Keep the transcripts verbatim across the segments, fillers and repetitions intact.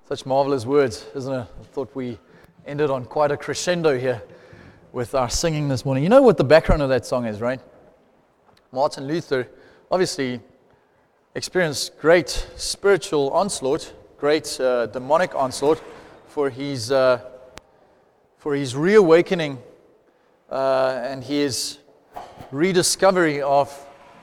Such marvelous words, isn't it? I thought we ended on quite a crescendo here with our singing this morning. You know what the background of that song is, right? Martin Luther obviously experienced great spiritual onslaught, great uh, demonic onslaught for his uh, for his reawakening uh, and his rediscovery of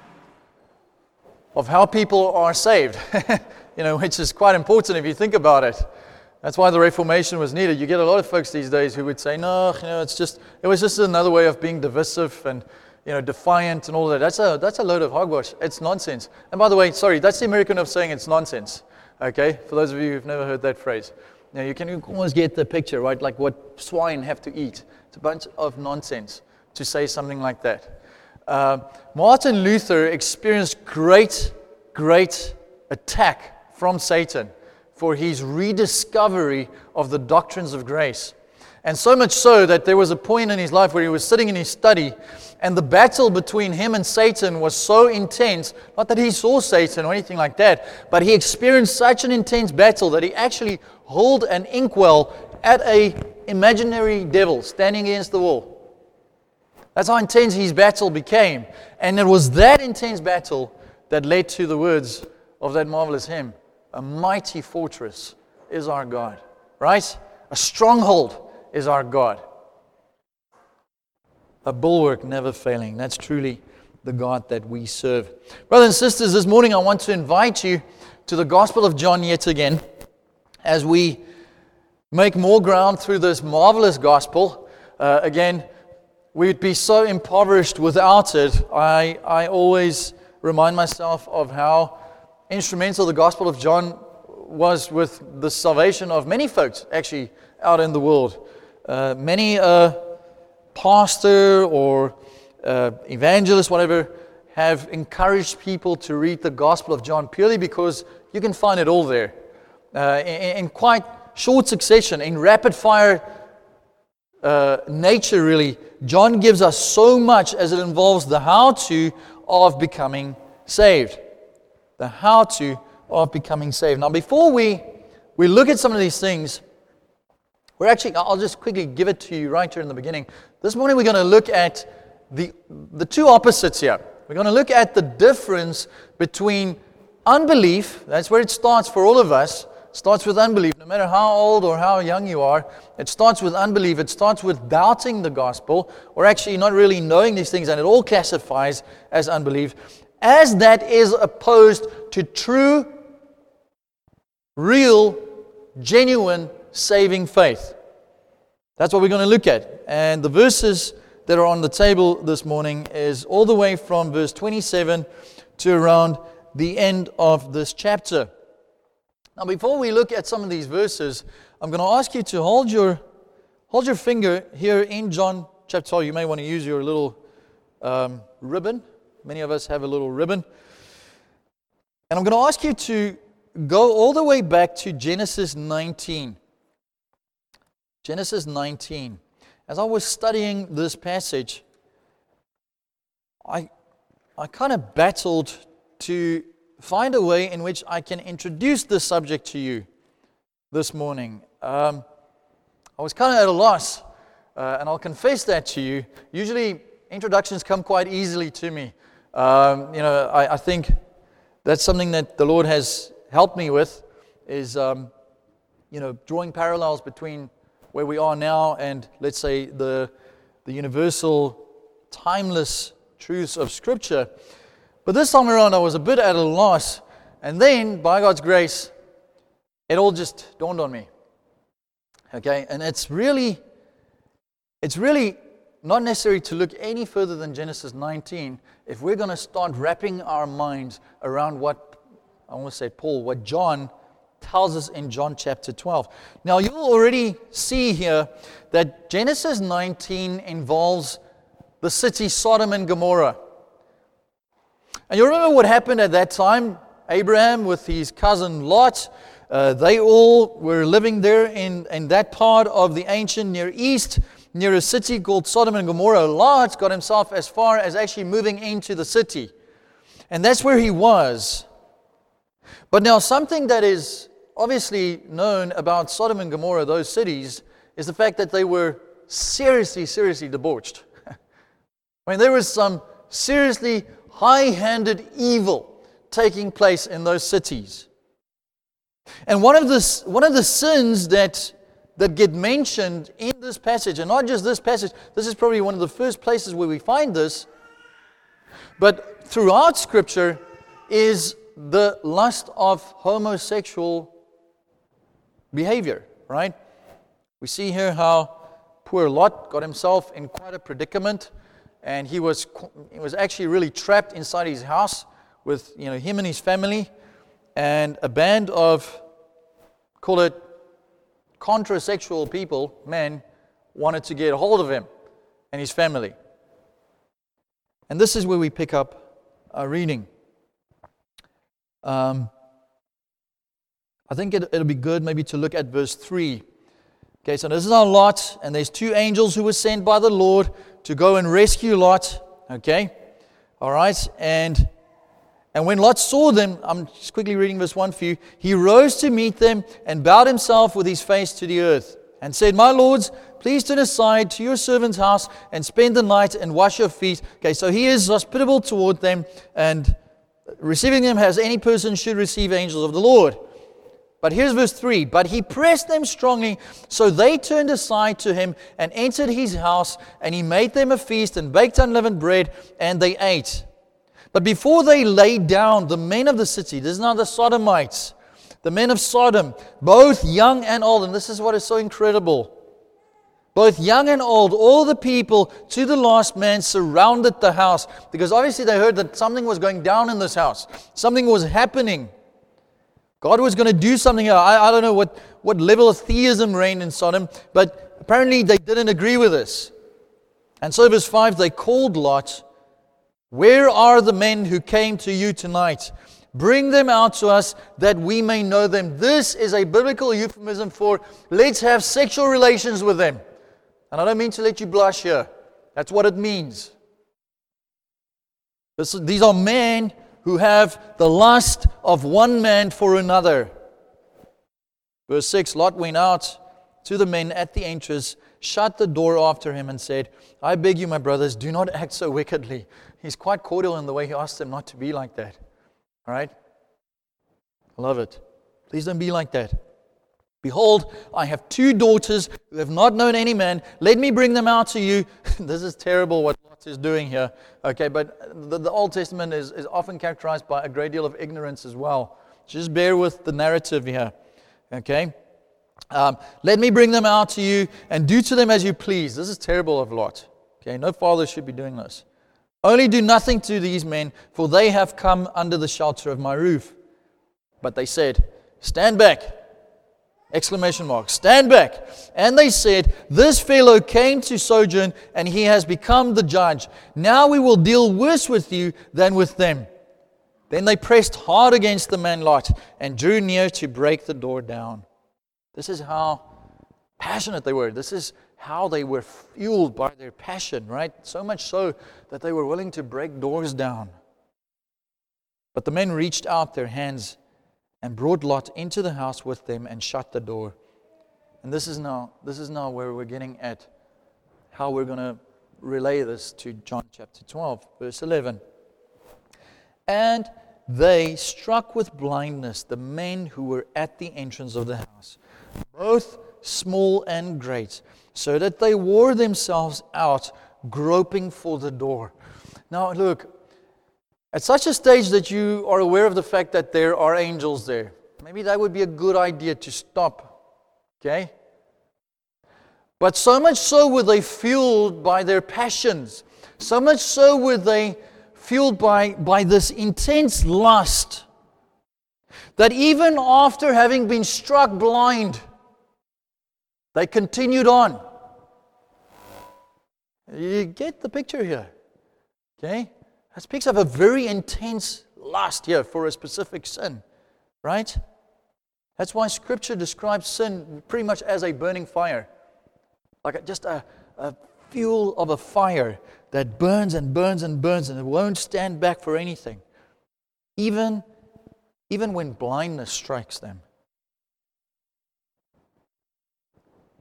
of how people are saved. You know, which is quite important if you think about it. That's why the Reformation was needed. You get a lot of folks these days who would say, no, you know, it's just, it was just another way of being divisive and, you know, defiant and all that. That's a, that's a load of hogwash. It's nonsense. And by the way, sorry, that's the American way of saying it's nonsense. Okay? For those of you who've never heard that phrase. Now, you can almost get the picture, right? Like what swine have to eat. It's a bunch of nonsense to say something like that. Uh, Martin Luther experienced great, great attack from Satan for his rediscovery of the doctrines of grace. And so much so that there was a point in his life where he was sitting in his study and the battle between him and Satan was so intense, not that he saw Satan or anything like that, but he experienced such an intense battle that he actually hurled an inkwell at a imaginary devil standing against the wall. That's how intense his battle became. And it was that intense battle that led to the words of that marvelous hymn. A mighty fortress is our God, right? A stronghold is our God. A bulwark never failing. That's truly the God that we serve. Brothers and sisters, this morning I want to invite you to the Gospel of John yet again as we make more ground through this marvelous Gospel. Uh, again, we'd be so impoverished without it. I, I always remind myself of how instrumental the Gospel of John was with the salvation of many folks actually out in the world. Uh, many uh, pastor or uh, evangelist, whatever, have encouraged people to read the Gospel of John purely because you can find it all there. Uh, in, in quite short succession, in rapid fire uh, nature really, John gives us so much as it involves the how-to of becoming saved. The how-to of becoming saved. Now, before we, we look at some of these things, we're actually, I'll just quickly give it to you right here in the beginning. This morning we're going to look at the, the two opposites here. We're going to look at the difference between unbelief, that's where it starts for all of us. It starts with unbelief. No matter how old or how young you are, it starts with unbelief. It starts with doubting the gospel, or actually not really knowing these things, and it all classifies as unbelief. As that is opposed to true, real, genuine, saving faith. That's what we're going to look at. And the verses that are on the table this morning is all the way from verse twenty-seven to around the end of this chapter. Now, before we look at some of these verses, I'm going to ask you to hold your hold your finger here in John chapter twelve. You may want to use your little um, ribbon. Many of us have a little ribbon. And I'm going to ask you to go all the way back to Genesis nineteen. Genesis nineteen. As I was studying this passage, I, I kind of battled to find a way in which I can introduce this subject to you this morning. Um, I was kind of at a loss, uh, and I'll confess that to you. Usually, introductions come quite easily to me. Um, you know, I, I think that's something that the Lord has helped me with, is, um, you know, drawing parallels between where we are now and, let's say, the, the universal, timeless truths of Scripture. But this time around, I was a bit at a loss, and then, by God's grace, it all just dawned on me. Okay, and it's really, it's really not necessary to look any further than Genesis nineteen if we're going to start wrapping our minds around what, I want to say Paul, what John tells us in John chapter twelve. Now, you'll already see here that Genesis nineteen involves the city Sodom and Gomorrah. And you remember what happened at that time? Abraham with his cousin Lot, uh, they all were living there in, in that part of the ancient Near East, near a city called Sodom and Gomorrah. Lot got himself as far as actually moving into the city. And that's where he was. But now something that is obviously known about Sodom and Gomorrah, those cities, is the fact that they were seriously, seriously debauched. I mean, there was some seriously high-handed evil taking place in those cities. And one of the, one of the sins that, that get mentioned in this passage, and not just this passage, this is probably one of the first places where we find this, but throughout Scripture, is the lust of homosexual behavior, right? We see here how poor Lot got himself in quite a predicament, and he was he was actually really trapped inside his house with, you know, him and his family, and a band of, call it, contrasexual people, men, wanted to get a hold of him and his family. And this is where we pick up our reading. Um, I think it, it'll be good maybe to look at verse three. Okay, so this is our Lot, and there's two angels who were sent by the Lord to go and rescue Lot. Okay, all right, and and when Lot saw them, I'm just quickly reading verse one for you. He rose to meet them and bowed himself with his face to the earth and said, "My lords, please turn aside to your servant's house and spend the night and wash your feet." Okay, so he is hospitable toward them, and receiving them as any person should receive angels of the Lord. But here's verse three. But he pressed them strongly, so they turned aside to him and entered his house, and he made them a feast and baked unleavened bread, and they ate. But before they lay down, the men of the city, this is now the Sodomites, the men of Sodom, both young and old, and this is what is so incredible, both young and old, all the people to the last man surrounded the house, because obviously they heard that something was going down in this house. Something was happening. God was going to do something here. I, I don't know what, what level of theism reigned in Sodom, but apparently they didn't agree with this. And so verse five, they called Lot, "Where are the men who came to you tonight? Bring them out to us that we may know them." This is a biblical euphemism for let's have sexual relations with them. And I don't mean to let you blush here. That's what it means. This, these are men who have the lust of one man for another. Verse six, Lot went out to the men at the entrance, shut the door after him, and said, "I beg you, my brothers, do not act so wickedly." He's quite cordial in the way he asks them not to be like that. All right? I love it. Please don't be like that. "Behold, I have two daughters who have not known any man. Let me bring them out to you." This is terrible what Lot is doing here. Okay, but the, the Old Testament is, is often characterized by a great deal of ignorance as well. Just bear with the narrative here. Okay? Um, "Let me bring them out to you and do to them as you please." This is terrible of Lot. Okay, no father should be doing this. "Only do nothing to these men, for they have come under the shelter of my roof." But they said, "Stand back!" Exclamation mark. "Stand back." And they said, "This fellow came to sojourn, and he has become the judge. Now we will deal worse with you than with them." Then they pressed hard against the man Lot and drew near to break the door down. This is how passionate they were. This is how they were fueled by their passion, right? So much so that they were willing to break doors down. But the men reached out their hands and brought Lot into the house with them and shut the door. And this is now this is now where we're getting at how we're going to relay this to John chapter twelve, verse eleven. "And they struck with blindness the men who were at the entrance of the house, both small and great, so that they wore themselves out, groping for the door." Now look, at such a stage that you are aware of the fact that there are angels there, maybe that would be a good idea to stop. Okay? But so much so were they fueled by their passions, so much so were they fueled by, by this intense lust, that even after having been struck blind, they continued on. You get the picture here. Okay? That speaks of a very intense lust here for a specific sin, right? That's why Scripture describes sin pretty much as a burning fire, like a, just a, a fuel of a fire that burns and burns and burns, and it won't stand back for anything, even, even when blindness strikes them.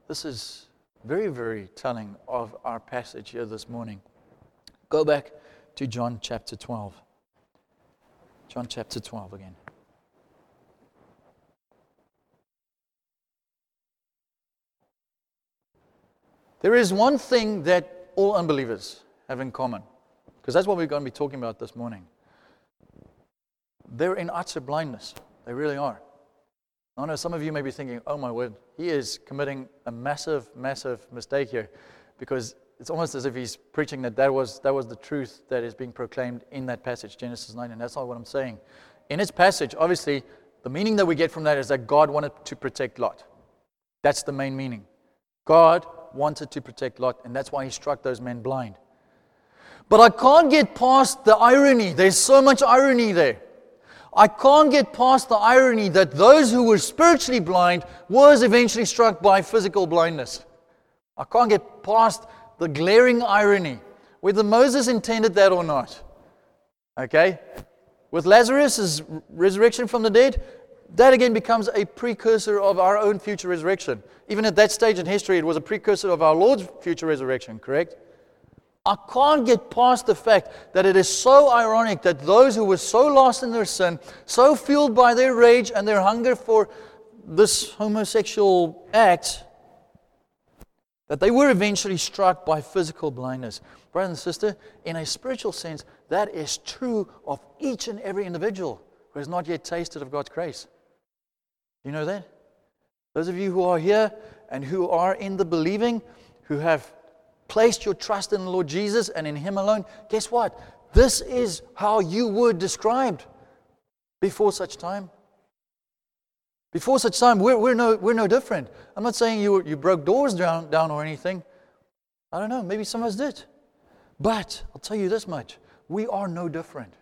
This is very, very telling of our passage here this morning. Go back to John chapter twelve. John chapter twelve again. There is one thing that all unbelievers have in common, because that's what we're going to be talking about this morning. They're in utter blindness. They really are. I know some of you may be thinking, oh my word, he is committing a massive, massive mistake here, because it's almost as if he's preaching that that was, that was the truth that is being proclaimed in that passage, Genesis nine, and that's not what I'm saying. In its passage, obviously, the meaning that we get from that is that God wanted to protect Lot. That's the main meaning. God wanted to protect Lot, and that's why he struck those men blind. But I can't get past the irony. There's so much irony there. I can't get past the irony that those who were spiritually blind was eventually struck by physical blindness. I can't get past the glaring irony, whether Moses intended that or not. Okay? With Lazarus' resurrection from the dead, that again becomes a precursor of our own future resurrection. Even at that stage in history, it was a precursor of our Lord's future resurrection, correct? I can't get past the fact that it is so ironic that those who were so lost in their sin, so fueled by their rage and their hunger for this homosexual act, that they were eventually struck by physical blindness. Brother and sister, in a spiritual sense, that is true of each and every individual who has not yet tasted of God's grace. You know that? Those of you who are here and who are in the believing, who have placed your trust in the Lord Jesus and in Him alone, guess what? This is how you were described before such time. Before such time, we're, we're, no, we're no different. I'm not saying you, you broke doors down, down or anything. I don't know, maybe some of us did. But I'll tell you this much, we are no different.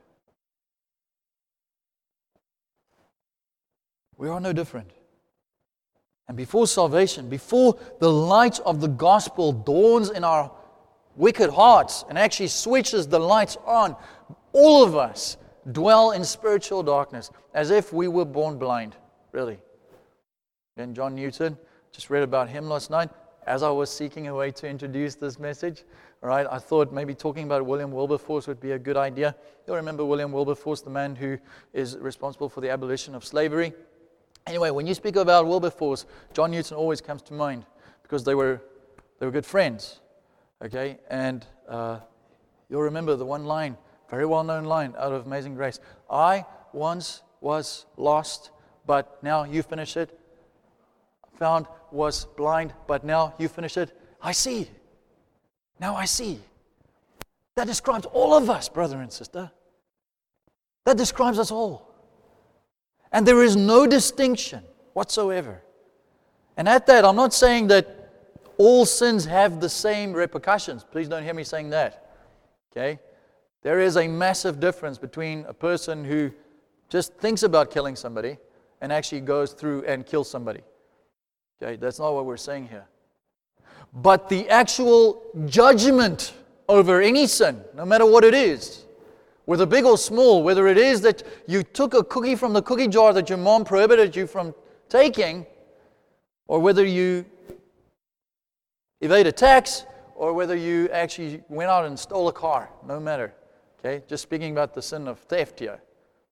We are no different. And before salvation, before the light of the gospel dawns in our wicked hearts and actually switches the lights on, all of us dwell in spiritual darkness as if we were born blind, really. And John Newton, just read about him last night. As I was seeking a way to introduce this message, all right, I thought maybe talking about William Wilberforce would be a good idea. You'll remember William Wilberforce, the man who is responsible for the abolition of slavery. Anyway, when you speak about Wilberforce, John Newton always comes to mind because they were they were good friends, okay? And uh, you'll remember the one line, very well-known line out of Amazing Grace. I once was lost, but now you finish it. Found, was blind, but now you finish it. I see. Now I see. That describes all of us, brother and sister. That describes us all. And there is no distinction whatsoever. And at that, I'm not saying that all sins have the same repercussions. Please don't hear me saying that. Okay? There is a massive difference between a person who just thinks about killing somebody and actually goes through and kills somebody. Okay? That's not what we're saying here. But the actual judgment over any sin, no matter what it is, whether big or small, whether it is that you took a cookie from the cookie jar that your mom prohibited you from taking, or whether you evaded tax, or whether you actually went out and stole a car, no matter. Okay, just speaking about the sin of theft here.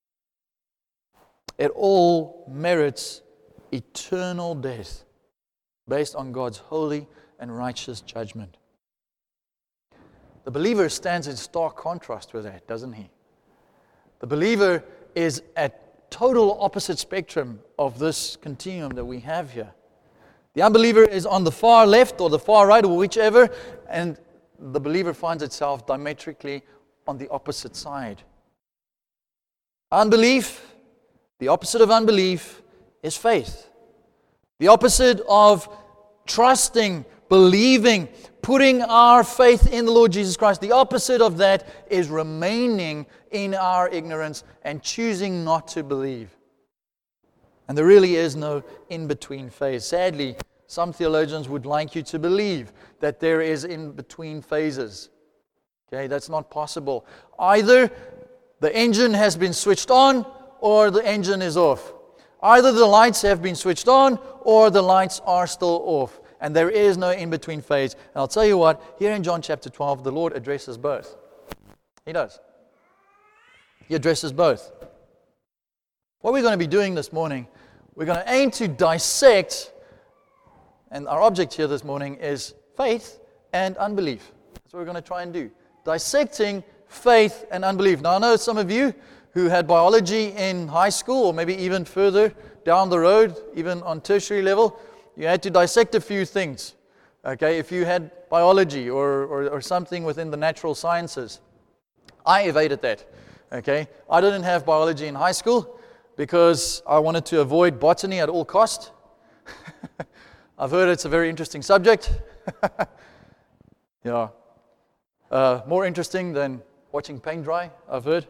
It all merits eternal death based on God's holy and righteous judgment. The believer stands in stark contrast with that, doesn't he? The believer is at total opposite spectrum of this continuum that we have here. The unbeliever is on the far left or the far right or whichever, and the believer finds itself diametrically on the opposite side. Unbelief, the opposite of unbelief, is faith. The opposite of trusting, believing, putting our faith in the Lord Jesus Christ, the opposite of that is remaining in our ignorance and choosing not to believe. And there really is no in-between phase. Sadly, some theologians would like you to believe that there is in-between phases. Okay, that's not possible. Either the engine has been switched on or the engine is off. Either the lights have been switched on or the lights are still off. and there is no in-between phase. And I'll tell you what, here in John chapter twelve, the Lord addresses both. He does. He addresses both. What we're going to be doing this morning, we're going to aim to dissect, and our object here this morning is faith and unbelief. That's what we're going to try and do. Dissecting faith and unbelief. Now, I know some of you who had biology in high school, or maybe even further down the road, even on tertiary level, you had to dissect a few things. Okay, if you had biology or, or, or something within the natural sciences. I evaded that. Okay, I didn't have biology in high school because I wanted to avoid botany at all cost. I've heard it's a very interesting subject. Yeah, uh, more interesting than watching paint dry, I've heard.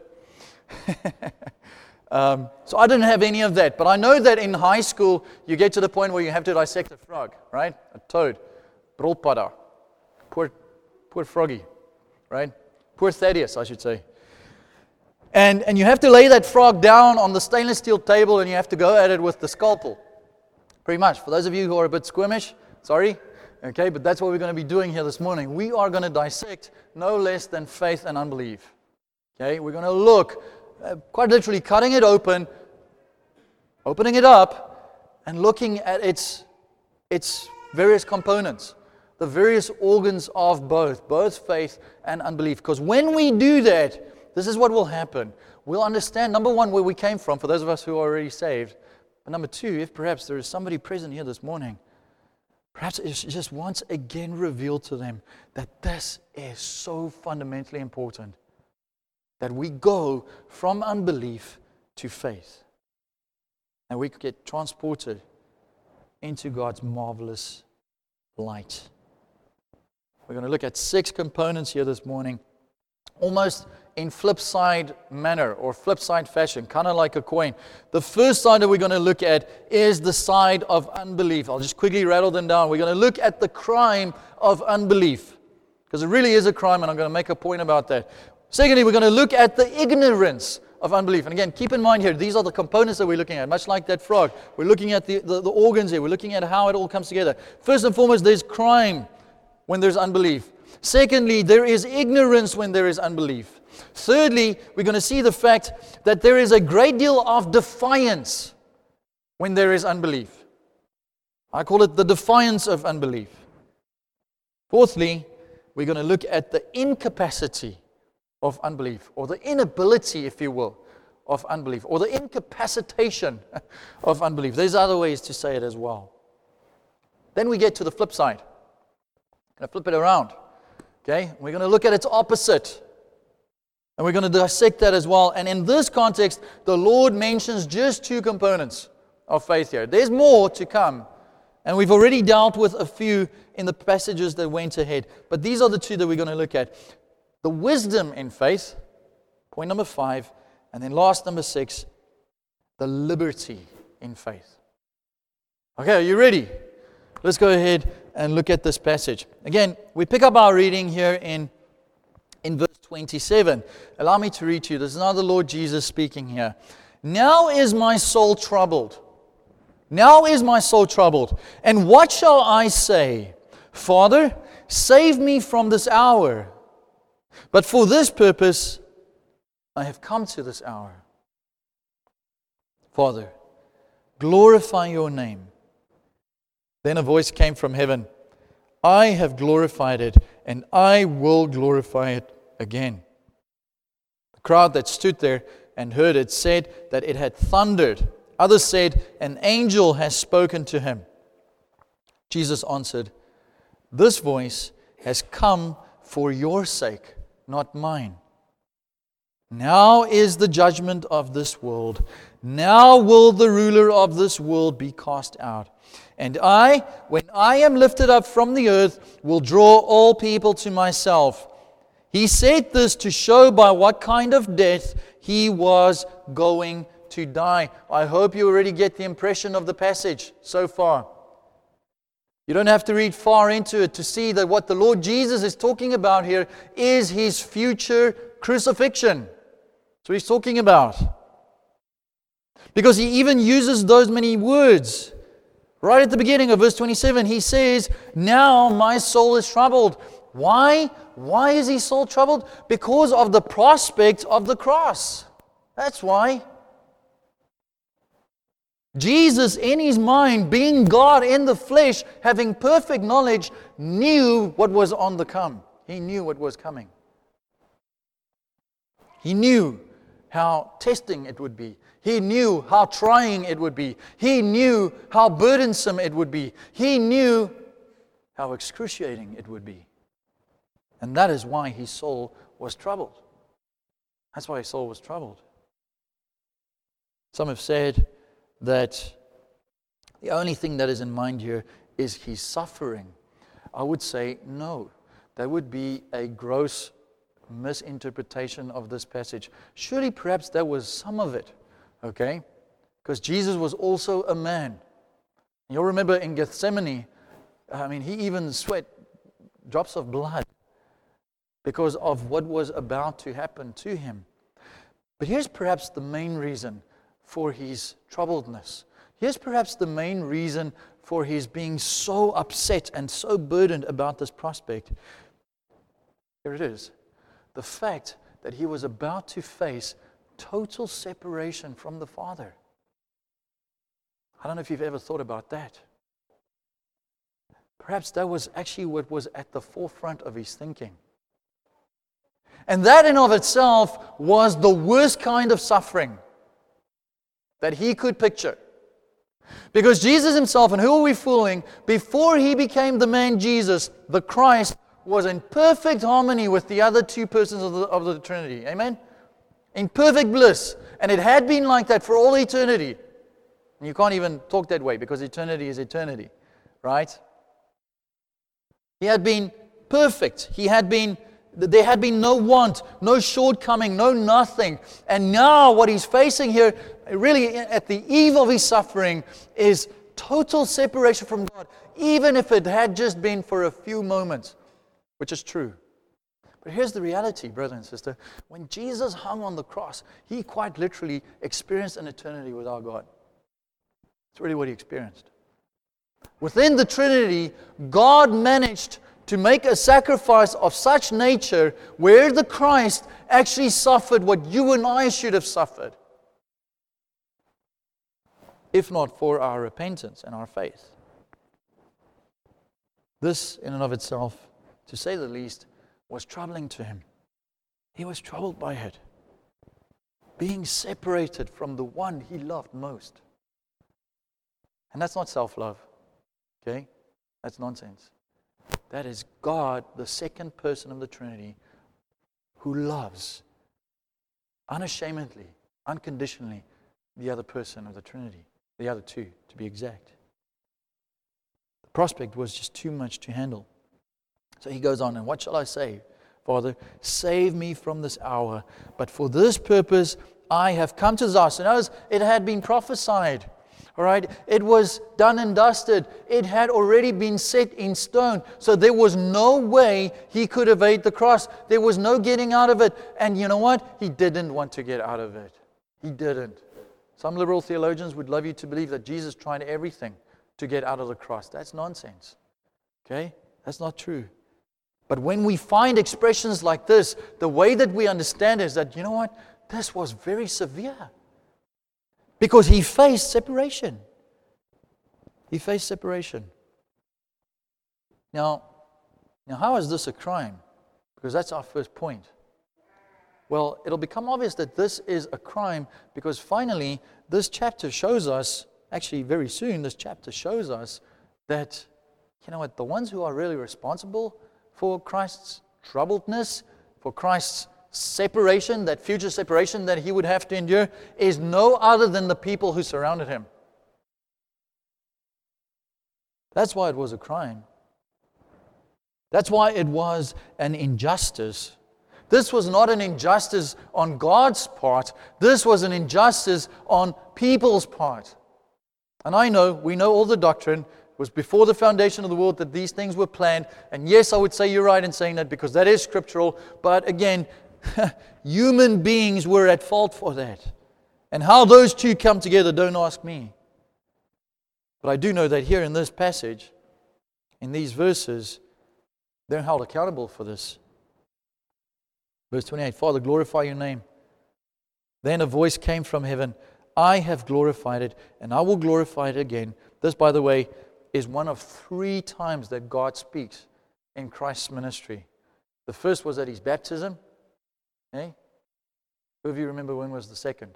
um, so I didn't have any of that, but I know that in high school you get to the point where you have to dissect a frog, right? A toad, brolpada, poor, poor froggy, right? Poor Thaddeus, I should say. And and you have to lay that frog down on the stainless steel table, and you have to go at it with the scalpel. Pretty much. For those of you who are a bit squirmish, sorry. Okay, but that's what we're going to be doing here this morning. We are going to dissect no less than faith and unbelief. Okay, we're going to look, uh, quite literally cutting it open, opening it up, and looking at its its various components, the various organs of both, both faith and unbelief. Because when we do that, this is what will happen. We'll understand, number one, where we came from, for those of us who are already saved. But number two, if perhaps there is somebody present here this morning, perhaps it's just once again revealed to them that this is so fundamentally important, that we go from unbelief to faith. And we get transported into God's marvelous light. We're going to look at six components here this morning, almost in flip side manner or flip side fashion, kind of like a coin. The first side that we're going to look at is the side of unbelief. I'll just quickly rattle them down. We're going to look at the crime of unbelief, because it really is a crime, and I'm going to make a point about that. Secondly, we're going to look at the ignorance of unbelief. And again, keep in mind here, these are the components that we're looking at, much like that frog. We're looking at the, the, the organs here. We're looking at how it all comes together. First and foremost, there's crime when there's unbelief. Secondly, there is ignorance when there is unbelief. Thirdly, we're going to see the fact that there is a great deal of defiance when there is unbelief. I call it the defiance of unbelief. Fourthly, we're going to look at the incapacity of unbelief, or the inability, if you will, of unbelief, or the incapacitation of unbelief. There's other ways to say it as well. Then we get to the flip side. I'm going to flip it around. Okay? We're going to look at its opposite. And we're going to dissect that as well. And in this context, the Lord mentions just two components of faith here. There's more to come. And we've already dealt with a few in the passages that went ahead. But these are the two that we're going to look at. The wisdom in faith, point number five. And then last, number six, the liberty in faith. Okay, are you ready? Let's go ahead and look at this passage. Again, we pick up our reading here in, in verse twenty-seven. Allow me to read to you. This is now the Lord Jesus speaking here. Now is my soul troubled. Now is my soul troubled. And what shall I say? Father, save me from this hour. But for this purpose, I have come to this hour. Father, glorify your name. Then a voice came from heaven. I have glorified it, and I will glorify it again. The crowd that stood there and heard it said that it had thundered. Others said, an angel has spoken to him. Jesus answered, this voice has come for your sake, not mine. Now is the judgment of this world. Now will the ruler of this world be cast out. And I, when I am lifted up from the earth, will draw all people to myself. He said this to show by what kind of death he was going to die. I hope you already get the impression of the passage so far. You don't have to read far into it to see that what the Lord Jesus is talking about here is His future crucifixion. That's what He's talking about. Because He even uses those many words. Right at the beginning of verse twenty-seven, he says, now my soul is troubled. Why? Why is his soul troubled? Because of the prospect of the cross. That's why. Jesus, in his mind, being God in the flesh, having perfect knowledge, knew what was on the come. He knew what was coming. He knew how testing it would be. He knew how trying it would be. He knew how burdensome it would be. He knew how excruciating it would be. And that is why his soul was troubled. That's why his soul was troubled. Some have said that the only thing that is in mind here is his suffering. I would say no. That would be a gross misinterpretation of this passage. Surely perhaps there was some of it, okay? Because Jesus was also a man. You'll remember in Gethsemane, I mean, he even sweat drops of blood because of what was about to happen to him. But here's perhaps the main reason for his troubledness. Here's perhaps the main reason for his being so upset and so burdened about this prospect. Here it is. The fact that he was about to face total separation from the Father. I don't know if you've ever thought about that. Perhaps that was actually what was at the forefront of his thinking. And that in of itself was the worst kind of suffering that he could picture. Because Jesus himself, and who are we fooling, before he became the man Jesus, the Christ, was in perfect harmony with the other two persons of the, of the Trinity. Amen? In perfect bliss. And it had been like that for all eternity. And you can't even talk that way because eternity is eternity. Right? He had been perfect. He had been There had been no want, no shortcoming, no nothing. And now what he's facing here, really at the eve of his suffering, is total separation from God, even if it had just been for a few moments, which is true. But here's the reality, brother and sister. When Jesus hung on the cross, he quite literally experienced an eternity with our God. That's really what he experienced. Within the Trinity, God managed to make a sacrifice of such nature where the Christ actually suffered what you and I should have suffered, if not for our repentance and our faith. This, in and of itself, to say the least, was troubling to him. He was troubled by it, being separated from the one he loved most. And that's not self-love, okay? That's nonsense. That is God, the second person of the Trinity, who loves unashamedly, unconditionally, the other person of the Trinity, the other two, to be exact. The prospect was just too much to handle. So he goes on, and what shall I say? Father, save me from this hour, but for this purpose I have come to this hour. So notice, it had been prophesied. All right, it was done and dusted. It had already been set in stone. So there was no way he could evade the cross. There was no getting out of it. And you know what? He didn't want to get out of it. He didn't. Some liberal theologians would love you to believe that Jesus tried everything to get out of the cross. That's nonsense. Okay? That's not true. But when we find expressions like this, the way that we understand is that, you know what? This was very severe. Because he faced separation. He faced separation. Now, now, how is this a crime? Because that's our first point. Well, it'll become obvious that this is a crime because finally, this chapter shows us, actually very soon, this chapter shows us that, you know what, the ones who are really responsible for Christ's troubledness, for Christ's separation, that future separation that he would have to endure, is no other than the people who surrounded him. That's why it was a crime. That's why it was an injustice. This was not an injustice on God's part. This was an injustice on people's part. And I know, we know all the doctrine. It was before the foundation of the world that these things were planned. And yes, I would say you're right in saying that because that is scriptural. But again, human beings were at fault for that. And how those two come together, don't ask me. But I do know that here in this passage, in these verses, they're held accountable for this. Verse twenty-eight, Father, glorify your name. Then a voice came from heaven, I have glorified it, and I will glorify it again. This, by the way, is one of three times that God speaks in Christ's ministry. The first was at His baptism. Okay? Who of you remember when was the second?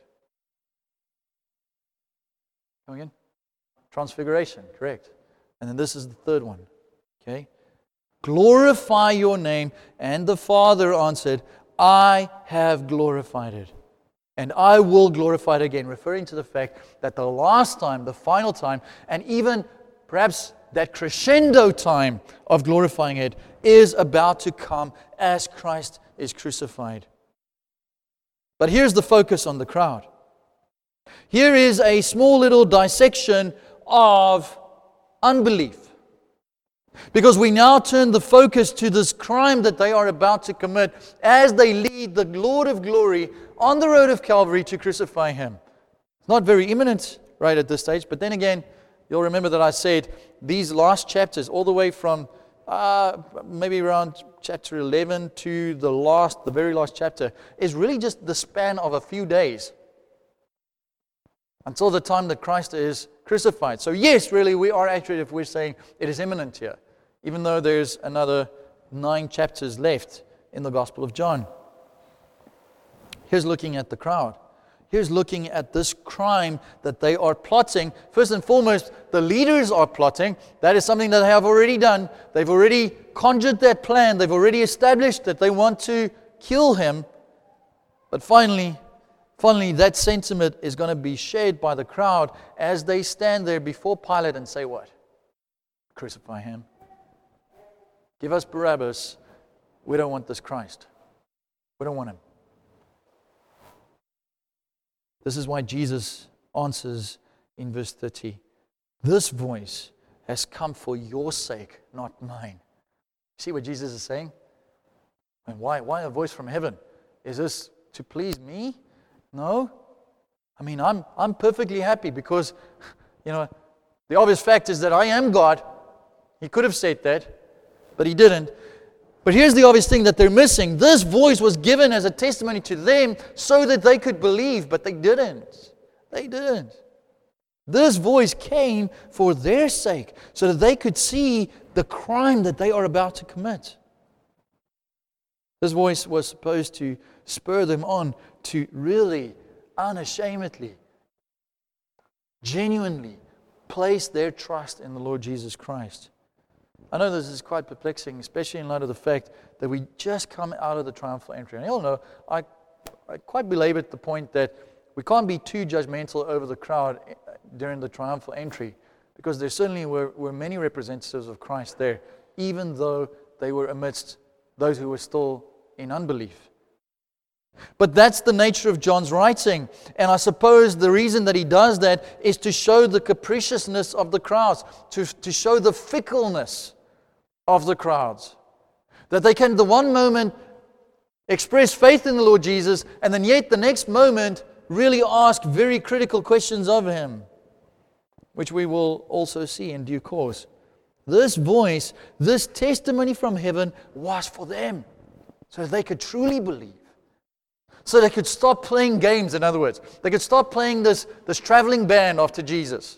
Come again? Transfiguration, correct. And then this is the third one. Okay? Glorify your name. And the Father answered, I have glorified it. And I will glorify it again, referring to the fact that the last time, the final time, and even perhaps that crescendo time of glorifying it is about to come as Christ is crucified. But here's the focus on the crowd. Here is a small little dissection of unbelief. Because we now turn the focus to this crime that they are about to commit as they lead the Lord of glory on the road of Calvary to crucify Him. It's not very imminent right at this stage, but then again, you'll remember that I said these last chapters, all the way from uh, maybe around chapter eleven to the last, the very last chapter, is really just the span of a few days until the time that Christ is crucified. So yes, really, we are accurate if we're saying it is imminent here, even though there's another nine chapters left in the Gospel of John. Here's looking at the crowd. Here's looking at this crime that they are plotting. First and foremost, the leaders are plotting. That is something that they have already done. They've already conjured that plan. They've already established that they want to kill Him. But finally, finally, that sentiment is going to be shared by the crowd as they stand there before Pilate and say what? Crucify Him. Give us Barabbas. We don't want this Christ. We don't want Him. This is why Jesus answers in verse thirty, this voice has come for your sake, not mine. See what Jesus is saying? And why, why a voice from heaven? Is this to please me? No. I mean, I'm I'm perfectly happy because, you know, the obvious fact is that I am God. He could have said that, but He didn't. But here's the obvious thing that they're missing. This voice was given as a testimony to them so that they could believe, but they didn't. They didn't. This voice came for their sake so that they could see the crime that they are about to commit. This voice was supposed to spur them on to really, unashamedly, genuinely place their trust in the Lord Jesus Christ. I know this is quite perplexing, especially in light of the fact that we just come out of the triumphal entry. And you all know, I, I quite belabored the point that we can't be too judgmental over the crowd during the triumphal entry, because there certainly were, were many representatives of Christ there, even though they were amidst those who were still in unbelief. But that's the nature of John's writing. And I suppose the reason that he does that is to show the capriciousness of the crowds, to, to show the fickleness of the crowds. That they can, the one moment, express faith in the Lord Jesus, and then yet the next moment really ask very critical questions of Him, which we will also see in due course. This voice, this testimony from heaven was for them, so they could truly believe. So they could stop playing games, in other words. They could stop playing this, this traveling band after Jesus.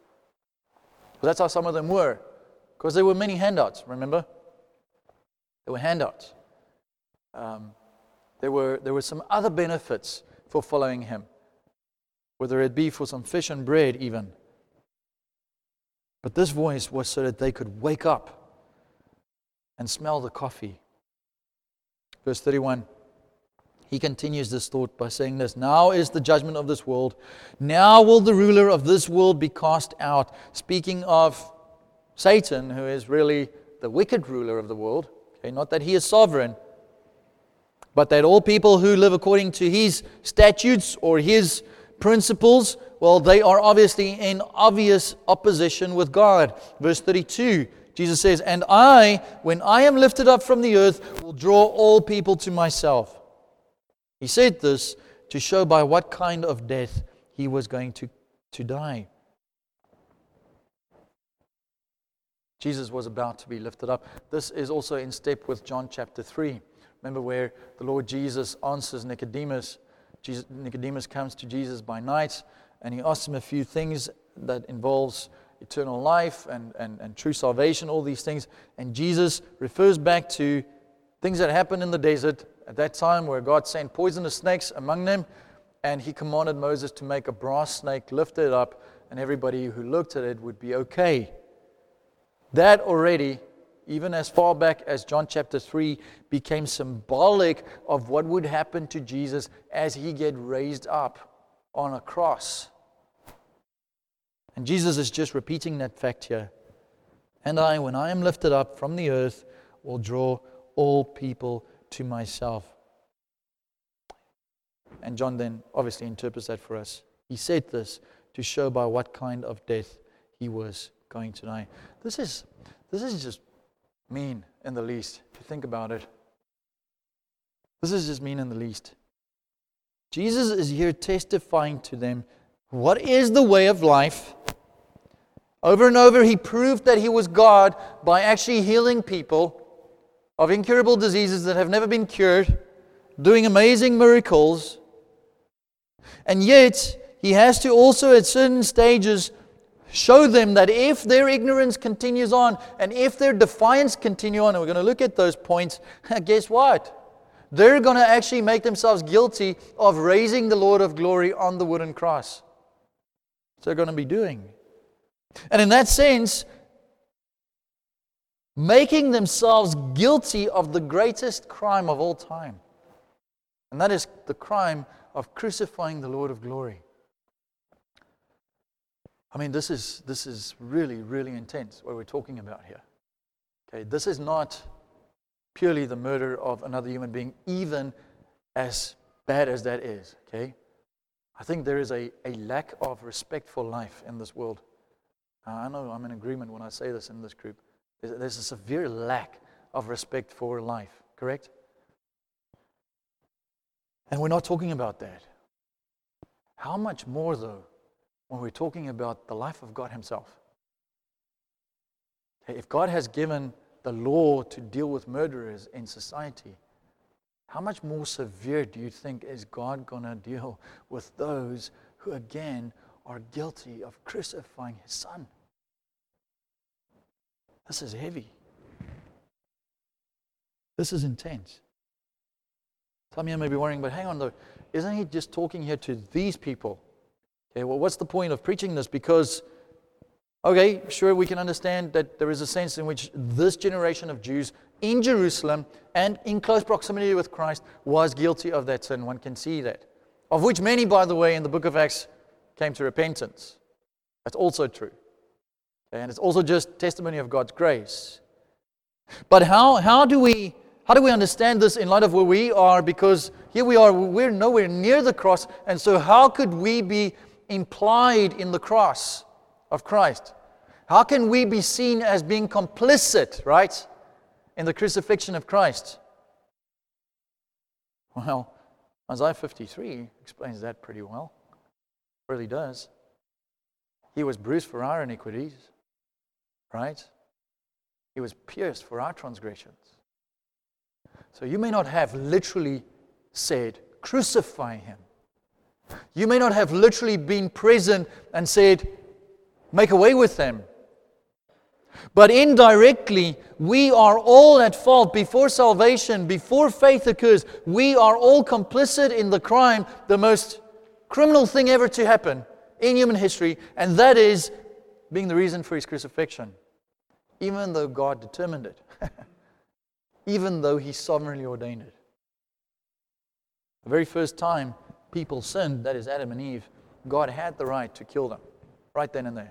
Well, that's how some of them were. Because there were many handouts, remember? There were handouts. Um, there were there were some other benefits for following Him. Whether it be for some fish and bread even. But this voice was so that they could wake up and smell the coffee. Verse thirty-one. He continues this thought by saying this, now is the judgment of this world. Now will the ruler of this world be cast out. Speaking of Satan, who is really the wicked ruler of the world. Okay, not that he is sovereign, but that all people who live according to his statutes or his principles, well, they are obviously in obvious opposition with God. Verse thirty-two, Jesus says, and I, when I am lifted up from the earth, will draw all people to myself. He said this to show by what kind of death he was going to, to die. Jesus was about to be lifted up. This is also in step with John chapter three. Remember where the Lord Jesus answers Nicodemus. Jesus, Nicodemus comes to Jesus by night, and he asks him a few things that involves eternal life and, and, and true salvation, all these things. And Jesus refers back to things that happened in the desert at that time where God sent poisonous snakes among them, and he commanded Moses to make a brass snake, lift it up, and everybody who looked at it would be okay. That already, even as far back as John chapter three, became symbolic of what would happen to Jesus as he get raised up on a cross. And Jesus is just repeating that fact here. And I, when I am lifted up from the earth, will draw all people to myself. And John then obviously interprets that for us. He said this to show by what kind of death he was going to die. This is, this is just mean in the least, if you think about it. This is just mean in the least. Jesus is here testifying to them what is the way of life. Over and over, he proved that he was God by actually healing people of incurable diseases that have never been cured, doing amazing miracles. And yet, he has to also at certain stages show them that if their ignorance continues on and if their defiance continue on, and we're going to look at those points, guess what? They're going to actually make themselves guilty of raising the Lord of glory on the wooden cross. That's what they're going to be doing. And in that sense, making themselves guilty of the greatest crime of all time. And that is the crime of crucifying the Lord of glory. I mean, this is this is really, really intense what we're talking about here. Okay, this is not purely the murder of another human being, even as bad as that is. Okay, I think there is a, a lack of respect for life in this world. Uh, I know I'm in agreement when I say this in this group. There's, there's a severe lack of respect for life. Correct? And we're not talking about that. How much more, though, when we're talking about the life of God Himself? Okay, if God has given the law to deal with murderers in society, how much more severe do you think is God going to deal with those who, again, are guilty of crucifying His Son? This is heavy. This is intense. Some of you may be worrying, but hang on though, isn't He just talking here to these people? Okay, well, what's the point of preaching this? Because, okay, sure, we can understand that there is a sense in which this generation of Jews in Jerusalem and in close proximity with Christ was guilty of that sin. One can see that. Of which many, by the way, in the book of Acts came to repentance. That's also true. Okay, and it's also just testimony of God's grace. But how, how do we... How do we understand this in light of where we are? Because here we are, we're nowhere near the cross. And so how could we be implied in the cross of Christ? How can we be seen as being complicit, right, in the crucifixion of Christ? Well, Isaiah fifty-three explains that pretty well. It really does. He was bruised for our iniquities, right? He was pierced for our transgressions. So you may not have literally said, crucify Him. You may not have literally been present and said, make away with them. But indirectly, we are all at fault before salvation, before faith occurs. We are all complicit in the crime, the most criminal thing ever to happen in human history, and that is being the reason for His crucifixion, even though God determined it. Even though He sovereignly ordained it. The very first time people sinned, that is Adam and Eve, God had the right to kill them, right then and there.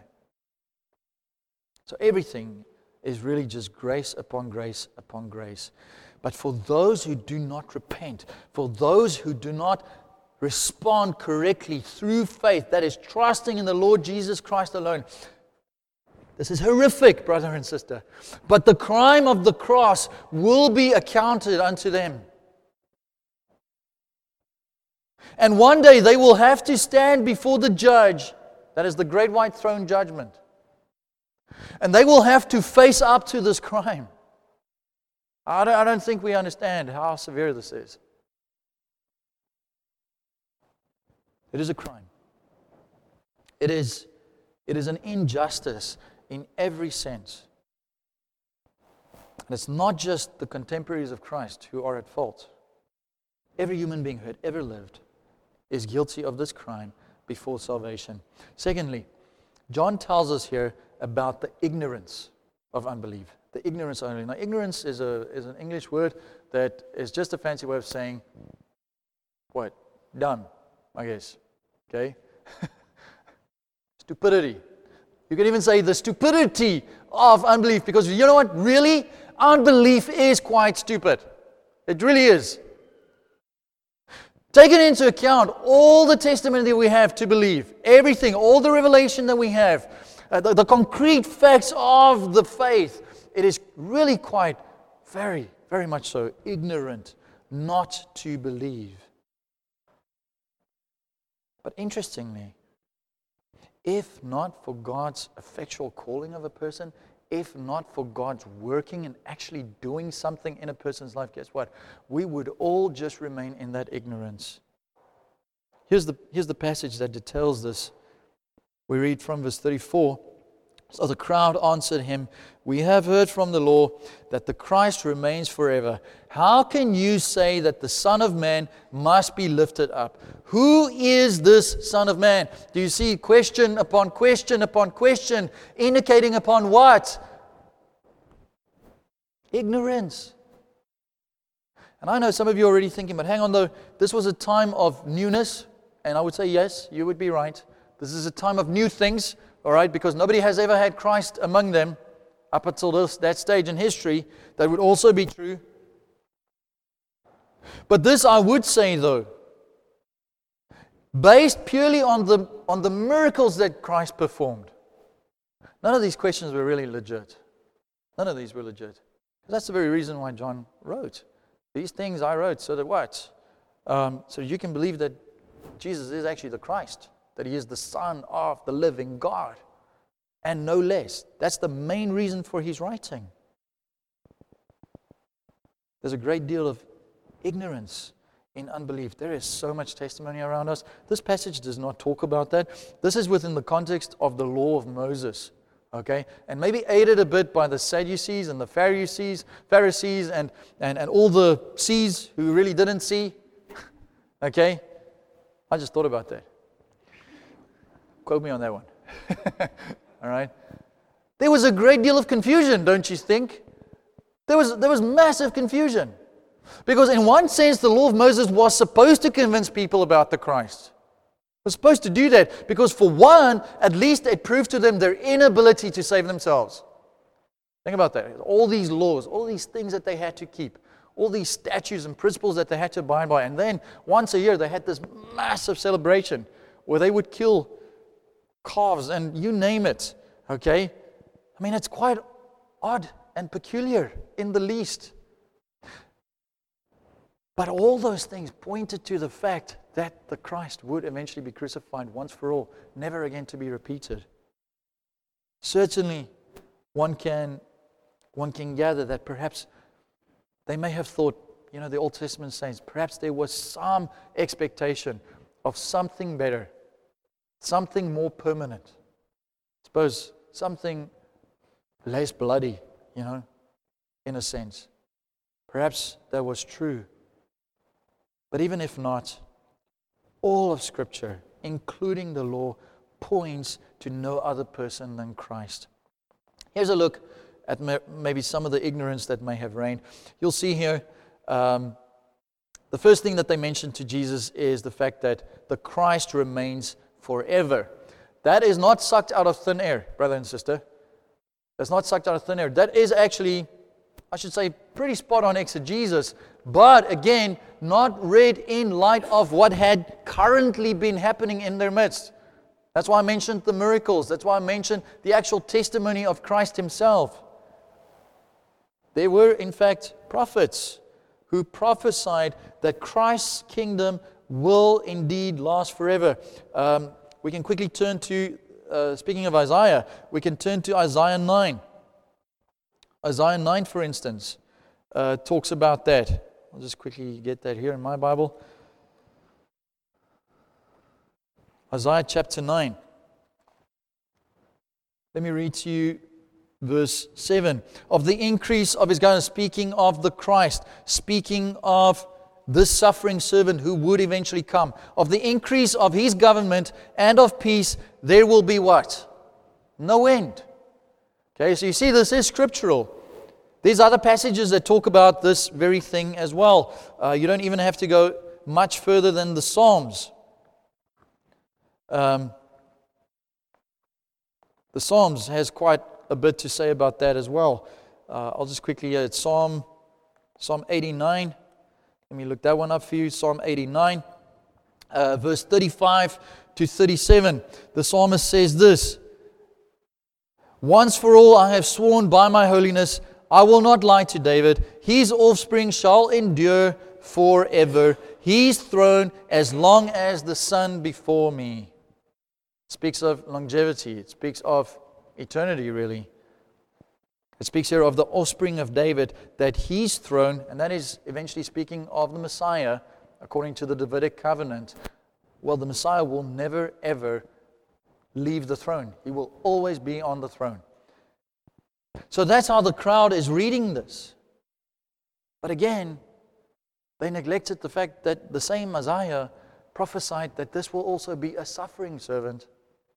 So everything is really just grace upon grace upon grace. But for those who do not repent, for those who do not respond correctly through faith, that is trusting in the Lord Jesus Christ alone, this is horrific, brother and sister. But the crime of the cross will be accounted unto them. And one day they will have to stand before the judge. That is the great white throne judgment. And they will have to face up to this crime. I don't, I don't think we understand how severe this is. It is a crime. It is, it is an injustice in every sense. And it's not just the contemporaries of Christ who are at fault. Every human being who had ever lived is guilty of this crime before salvation. Secondly, John tells us here about the ignorance of unbelief. The ignorance only. Now, ignorance is a is an English word that is just a fancy way of saying what? Dumb, I guess. Okay? Stupidity. You can even say the stupidity of unbelief, because you know what? Really? Unbelief is quite stupid. It really is. Taking into account all the testimony that we have to believe, everything, all the revelation that we have, uh, the, the concrete facts of the faith, it is really quite, very, very much so, ignorant not to believe. But interestingly, if not for God's effectual calling of a person, if not for God's working and actually doing something in a person's life, guess what? We would all just remain in that ignorance. Here's the, here's the passage that details this. We read from verse thirty-four. So the crowd answered him, "We have heard from the law that the Christ remains forever. How can you say that the Son of Man must be lifted up? Who is this Son of Man?" Do you see question upon question upon question, indicating upon what? Ignorance. And I know some of you are already thinking, but hang on though, this was a time of newness, and I would say yes, you would be right. This is a time of new things. All right, because nobody has ever had Christ among them up until this, that stage in history. That would also be true. But this I would say, though, based purely on the, on the miracles that Christ performed, none of these questions were really legit. None of these were legit. That's the very reason why John wrote. These things I wrote so that what? Um, so you can believe that Jesus is actually the Christ. That He is the Son of the living God, and no less. That's the main reason for his writing. There's a great deal of ignorance in unbelief. There is so much testimony around us. This passage does not talk about that. This is within the context of the law of Moses, okay? And maybe aided a bit by the Sadducees and the Pharisees, Pharisees and, and, and all the sees who really didn't see, okay? I just thought about that. Quote me on that one. All right. There was a great deal of confusion, don't you think? There was, there was massive confusion. Because in one sense, the law of Moses was supposed to convince people about the Christ. It was supposed to do that because for one, at least it proved to them their inability to save themselves. Think about that. All these laws, all these things that they had to keep, all these statutes and principles that they had to abide by. And then once a year, they had this massive celebration where they would kill calves and you name it, okay? I mean, it's quite odd and peculiar in the least. But all those things pointed to the fact that the Christ would eventually be crucified once for all, never again to be repeated. Certainly, one can, one can gather that perhaps they may have thought, you know, the Old Testament saints, perhaps there was some expectation of something better. Something more permanent. I suppose something less bloody, you know, in a sense. Perhaps that was true. But even if not, all of Scripture, including the law, points to no other person than Christ. Here's a look at maybe some of the ignorance that may have reigned. You'll see here, um, the first thing that they mention to Jesus is the fact that the Christ remains forever. That is not sucked out of thin air, brother and sister. That's not sucked out of thin air. That is actually, I should say, pretty spot on exegesis, but again, not read in light of what had currently been happening in their midst. That's why I mentioned the miracles. That's why I mentioned the actual testimony of Christ Himself. There were, in fact, prophets who prophesied that Christ's kingdom will indeed last forever. Um, we can quickly turn to uh, speaking of Isaiah, we can turn to Isaiah nine. Isaiah nine, for instance, uh, talks about that. I'll just quickly get that here in my Bible. Isaiah chapter nine. Let me read to you verse seven. Of the increase of his government, speaking of the Christ, speaking of this suffering servant who would eventually come. Of the increase of his government and of peace, there will be what? No end. Okay, so you see this is scriptural. There's other passages that talk about this very thing as well. Uh, you don't even have to go much further than the Psalms. Um, the Psalms has quite a bit to say about that as well. Uh, I'll just quickly, uh, it's Psalm, Psalm eighty-nine. Let me look that one up for you. Psalm eighty-nine, uh, verse thirty-five to thirty-seven. The psalmist says this: Once for all I have sworn by my holiness, I will not lie to David. His offspring shall endure forever. His throne as long as the sun before me. It speaks of longevity. It speaks of eternity, really. It speaks here of the offspring of David, that his throne, and that is eventually speaking of the Messiah, according to the Davidic covenant. Well, the Messiah will never, ever leave the throne. He will always be on the throne. So that's how the crowd is reading this. But again, they neglected the fact that the same Messiah prophesied that this will also be a suffering servant.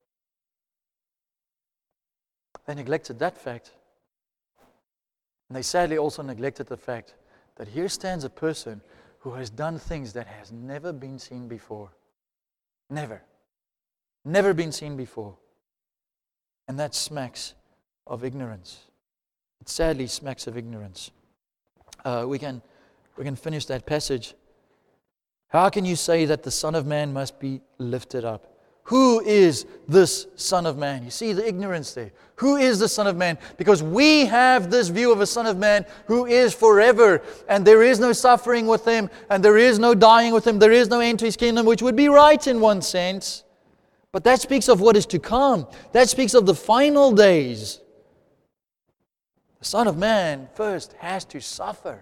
They neglected that fact. And they sadly also neglected the fact that here stands a person who has done things that has never been seen before. Never. Never been seen before. And that smacks of ignorance. It sadly smacks of ignorance. Uh, we can, we can finish that passage. How can you say that the Son of Man must be lifted up? Who is this Son of Man? You see the ignorance there. Who is the Son of Man? Because we have this view of a Son of Man who is forever, and there is no suffering with Him, and there is no dying with Him, there is no end to His kingdom, which would be right in one sense. But that speaks of what is to come. That speaks of the final days. The Son of Man first has to suffer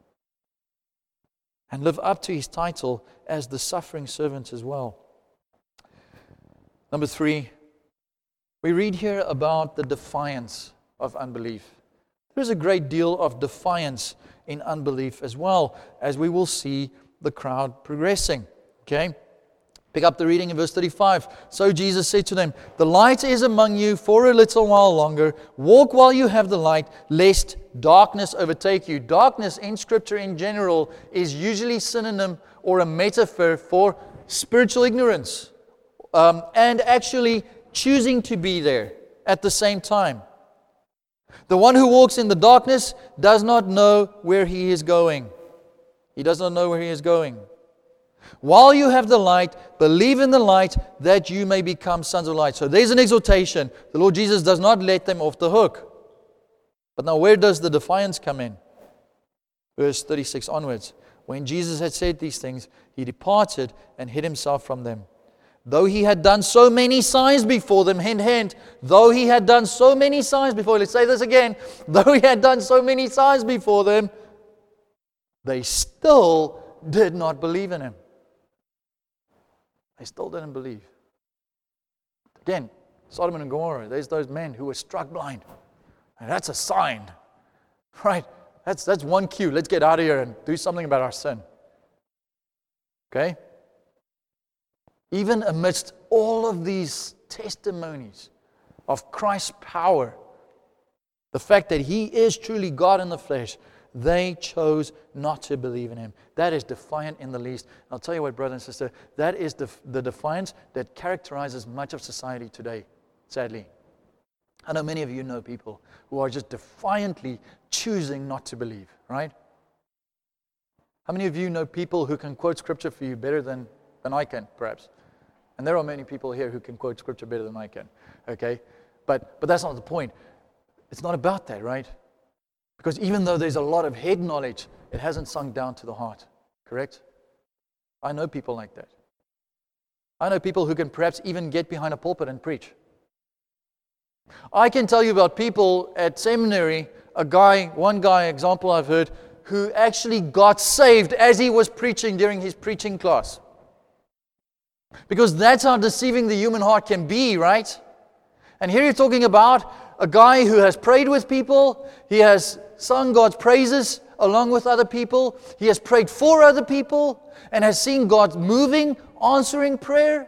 and live up to His title as the suffering servant as well. Number three, we read here about the defiance of unbelief. There's a great deal of defiance in unbelief as well, as we will see the crowd progressing. Okay? Pick up the reading in verse thirty-five. So Jesus said to them, The light is among you for a little while longer. Walk while you have the light, lest darkness overtake you. Darkness in Scripture in general is usually synonym or a metaphor for spiritual ignorance. Um, and actually choosing to be there at the same time. The one who walks in the darkness does not know where he is going. He does not know where he is going. While you have the light, believe in the light that you may become sons of light. So there's an exhortation. The Lord Jesus does not let them off the hook. But now where does the defiance come in? Verse thirty-six onwards. When Jesus had said these things, He departed and hid Himself from them. Though He had done so many signs before them, hint, hint, though He had done so many signs before, let's say this again, though He had done so many signs before them, they still did not believe in Him. They still didn't believe. Again, Sodom and Gomorrah, there's those men who were struck blind. And that's a sign, right? That's, that's one cue. Let's get out of here and do something about our sin. Okay? Even amidst all of these testimonies of Christ's power, the fact that He is truly God in the flesh, they chose not to believe in Him. That is defiant in the least. I'll tell you what, brother and sister, that is the, the defiance that characterizes much of society today, sadly. I know many of you know people who are just defiantly choosing not to believe, right? How many of you know people who can quote Scripture for you better than, than I can, perhaps? And there are many people here who can quote Scripture better than I can, okay? But but that's not the point. It's not about that, right? Because even though there's a lot of head knowledge, it hasn't sunk down to the heart, correct? I know people like that. I know people who can perhaps even get behind a pulpit and preach, I can tell you about people at seminary, a guy, one guy example I've heard, who actually got saved as he was preaching during his preaching class. Because that's how deceiving the human heart can be, right? And here you're talking about a guy who has prayed with people, he has sung God's praises along with other people, he has prayed for other people, and has seen God moving, answering prayer.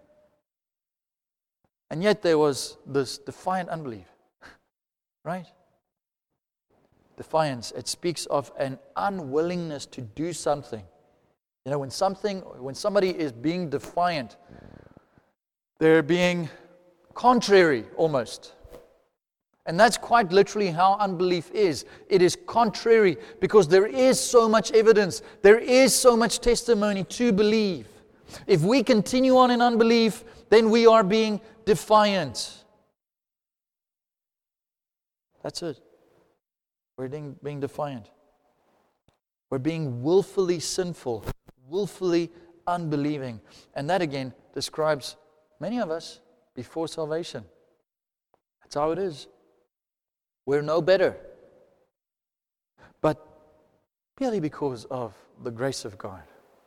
And yet there was this defiant unbelief, right? Defiance, it speaks of an unwillingness to do something. You know, when something, when somebody is being defiant, they're being contrary almost. And that's quite literally how unbelief is. It is contrary because there is so much evidence, there is so much testimony to believe. If we continue on in unbelief, then we are being defiant. That's it. We're being, being defiant. We're being willfully sinful, willfully unbelieving. And that again describes many of us before salvation. That's how it is. We're no better. But merely because of the grace of God.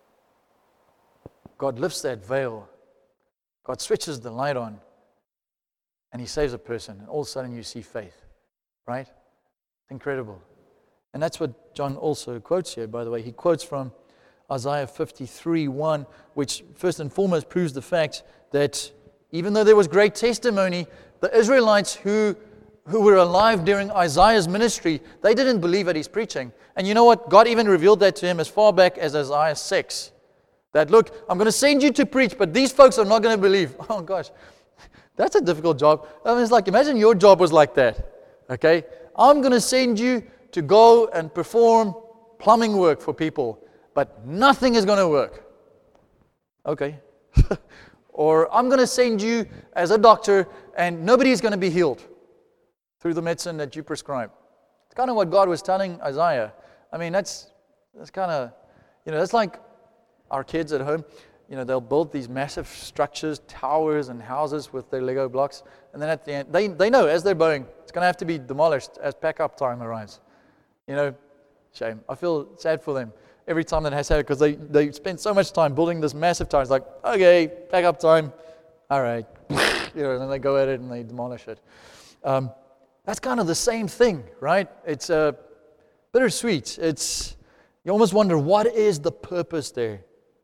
God lifts that veil. God switches the light on. And He saves a person. And all of a sudden you see faith. Right? It's incredible. And that's what John also quotes here, by the way. He quotes from Isaiah fifty-three one, which first and foremost proves the fact that even though there was great testimony, the Israelites who, who were alive during Isaiah's ministry, they didn't believe at his preaching. And you know what? God even revealed that to him as far back as Isaiah six. That, look, I'm going to send you to preach, but these folks are not going to believe. Oh gosh, that's a difficult job. I mean, it's like, imagine your job was like that. Okay? I'm going to send you to go and perform plumbing work for people, but nothing is going to work. Okay. Or I'm going to send you as a doctor and nobody is going to be healed through the medicine that you prescribe. It's kind of what God was telling Isaiah. I mean, that's that's kind of, you know, that's like our kids at home. You know, they'll build these massive structures, towers and houses with their Lego blocks. And then at the end, they, they know as they're building, it's going to have to be demolished as pack-up time arrives. You know, shame. I feel sad for them every time that has happened because they, they spend so much time building this massive tower. It's like, okay, pack-up time. All right. You know, and then they go at it and they demolish it. Um, that's kind of the same thing, right? It's uh, bittersweet. It's, you almost wonder, what is the purpose there?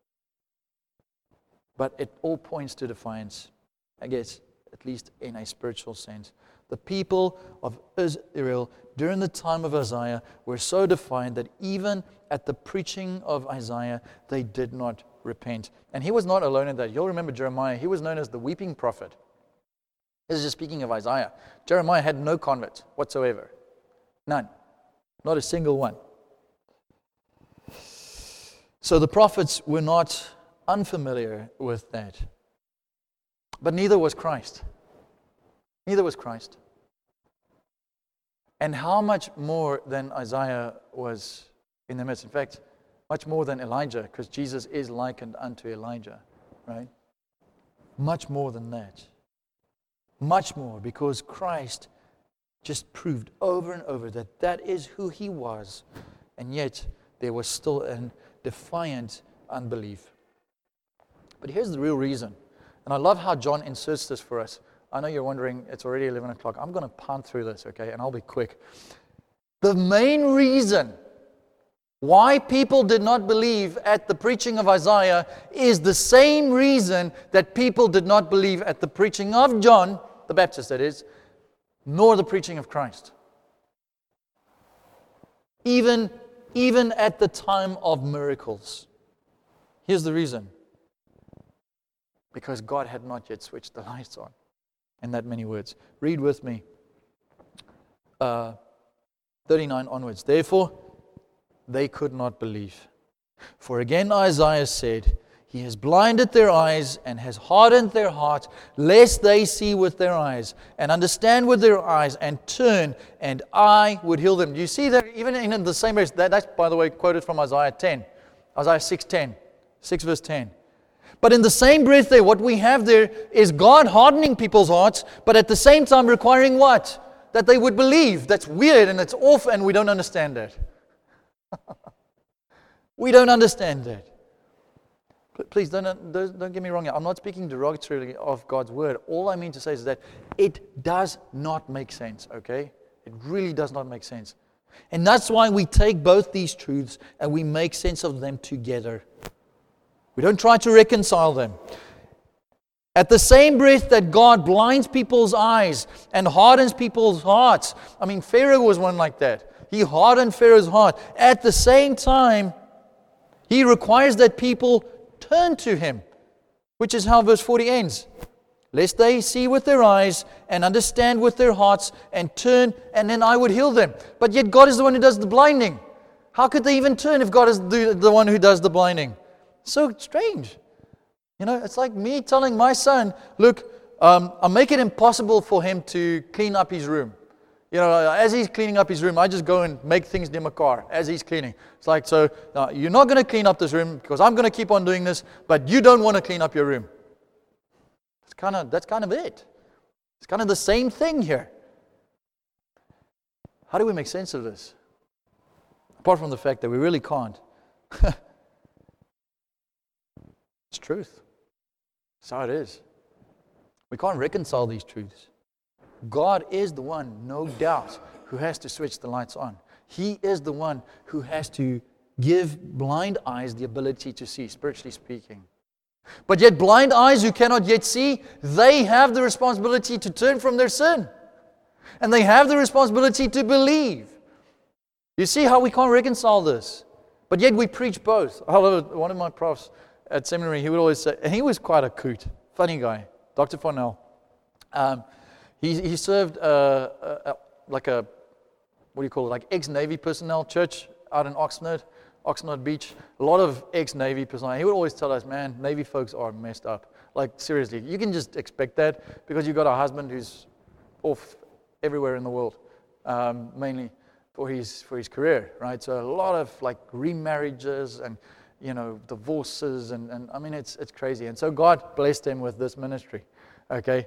But it all points to defiance, I guess, at least in a spiritual sense. The people of Israel during the time of Isaiah were so defiant that even at the preaching of Isaiah, they did not repent. And he was not alone in that. You'll remember Jeremiah. He was known as the weeping prophet. This is just speaking of Isaiah. Jeremiah had no converts whatsoever. None. Not a single one. So the prophets were not unfamiliar with that. But neither was Christ. Neither was Christ. And how much more than Isaiah was in the midst. In fact, much more than Elijah, because Jesus is likened unto Elijah, right? Much more than that. Much more, because Christ just proved over and over that that is who He was. And yet, there was still a defiant unbelief. But here's the real reason. And I love how John inserts this for us. I know you're wondering, it's already eleven o'clock. I'm going to punt through this, okay? And I'll be quick. The main reason why people did not believe at the preaching of Isaiah is the same reason that people did not believe at the preaching of John, the Baptist that is, nor the preaching of Christ. Even, even at the time of miracles. Here's the reason. Because God had not yet switched the lights on. In that many words. Read with me. Uh, thirty-nine onwards. Therefore, they could not believe. For again Isaiah said, He has blinded their eyes and has hardened their heart, lest they see with their eyes and understand with their eyes and turn, and I would heal them. Do you see that? Even in the same verse, that, that's, by the way, quoted from Isaiah ten. Isaiah six ten. six verse ten. But in the same breath there, what we have there is God hardening people's hearts, but at the same time requiring what? That they would believe. That's weird and it's off, and we don't understand that. We don't understand that. Please don't, don't, don't get me wrong here. I'm not speaking derogatorily of God's word. All I mean to say is that it does not make sense, okay? It really does not make sense. And that's why we take both these truths and we make sense of them together. We don't try to reconcile them. At the same breath that God blinds people's eyes and hardens people's hearts. I mean, Pharaoh was one like that. He hardened Pharaoh's heart. At the same time, He requires that people turn to Him, which is how verse forty ends. Lest they see with their eyes and understand with their hearts and turn, and then I would heal them. But yet God is the one who does the blinding. How could they even turn if God is the, the one who does the blinding? So strange. You know, it's like me telling my son, look, um, I'll make it impossible for him to clean up his room. You know, as he's cleaning up his room, I just go and make things near my car as he's cleaning. It's like, so now you're not going to clean up this room because I'm going to keep on doing this, but you don't want to clean up your room. It's kind of, that's kind of it. It's kind of the same thing here. How do we make sense of this? Apart from the fact that we really can't. It's truth. That's how it is. We can't reconcile these truths. God is the one, no doubt, who has to switch the lights on. He is the one who has to give blind eyes the ability to see, spiritually speaking. But yet blind eyes who cannot yet see, they have the responsibility to turn from their sin. And they have the responsibility to believe. You see how we can't reconcile this? But yet we preach both. I love it. One of my profs at seminary, he would always say, and he was quite a coot, funny guy, Doctor Farnell. Um, he, he served uh, uh, like a, what do you call it, like ex-Navy personnel church out in Oxnard, Oxnard Beach. A lot of ex-Navy personnel. He would always tell us, man, Navy folks are messed up. Like, seriously, you can just expect that because you've got a husband who's off everywhere in the world, um, mainly for his for his career, right? So a lot of like remarriages and, you know, divorces, and, and I mean, it's it's crazy. And so God blessed him with this ministry, okay?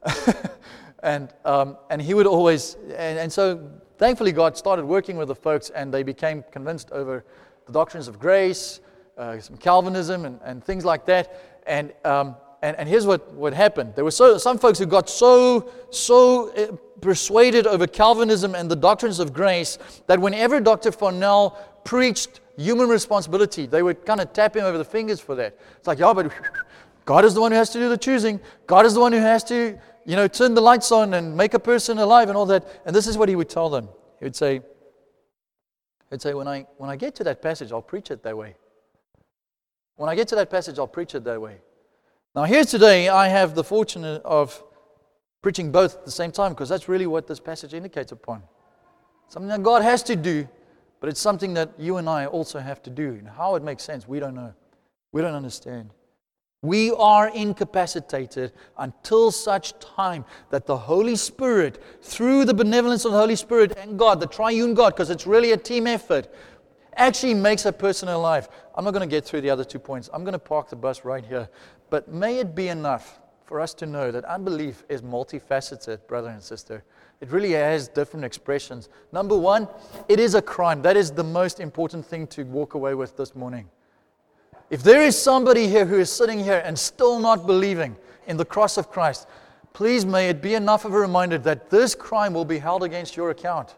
and um, and he would always, and, and so thankfully God started working with the folks, and they became convinced over the doctrines of grace, uh, some Calvinism, and, and things like that. And um, and and here's what what happened. There were so some folks who got so so uh, persuaded over Calvinism and the doctrines of grace that whenever Doctor Farnell preached human responsibility, they would kind of tap him over the fingers for that. It's like, yeah, but God is the one who has to do the choosing. God is the one who has to, you know, turn the lights on and make a person alive and all that. And this is what he would tell them. He would say, he'd say, when I when I get to that passage, I'll preach it that way. When I get to that passage, I'll preach it that way. Now here today, I have the fortune of preaching both at the same time, because that's really what this passage indicates upon. Something that God has to do, but it's something that you and I also have to do. And how it makes sense, we don't know. We don't understand. We are incapacitated until such time that the Holy Spirit, through the benevolence of the Holy Spirit and God, the triune God, because it's really a team effort, actually makes a person alive. I'm not going to get through the other two points. I'm going to park the bus right here. But may it be enough for us to know that unbelief is multifaceted, brother and sister. It really has different expressions. Number one, it is a crime. That is the most important thing to walk away with this morning. If there is somebody here who is sitting here and still not believing in the cross of Christ, please may it be enough of a reminder that this crime will be held against your account.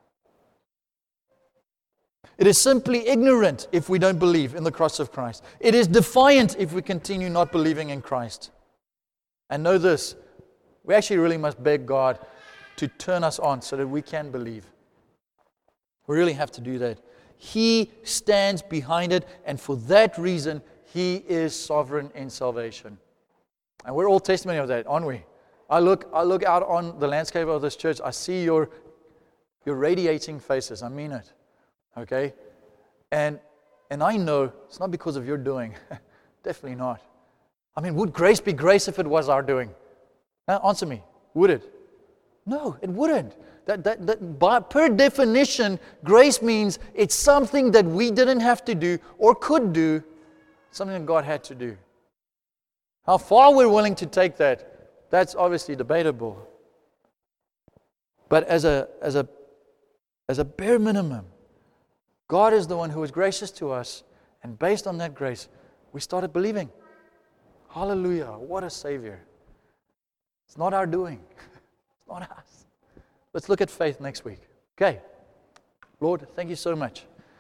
It is simply ignorant if we don't believe in the cross of Christ. It is defiant if we continue not believing in Christ. And know this, we actually really must beg God to turn us on so that we can believe. We really have to do that. He stands behind it, and for that reason, He is sovereign in salvation. And we're all testimony of that, aren't we? I look, I look out on the landscape of this church, I see your, your radiating faces, I mean it. Okay? And and I know it's not because of your doing. Definitely not. I mean, would grace be grace if it was our doing? Now, answer me. Would it? No, it wouldn't. That, that, that, by, per definition, grace means it's something that we didn't have to do or could do, something that God had to do. How far we're willing to take that, that's obviously debatable. But as a as a as a bare minimum, God is the one who is gracious to us, and based on that grace, we started believing. Hallelujah, what a Savior. It's not our doing. It's not us. Let's look at faith next week. Okay. Lord, thank you so much.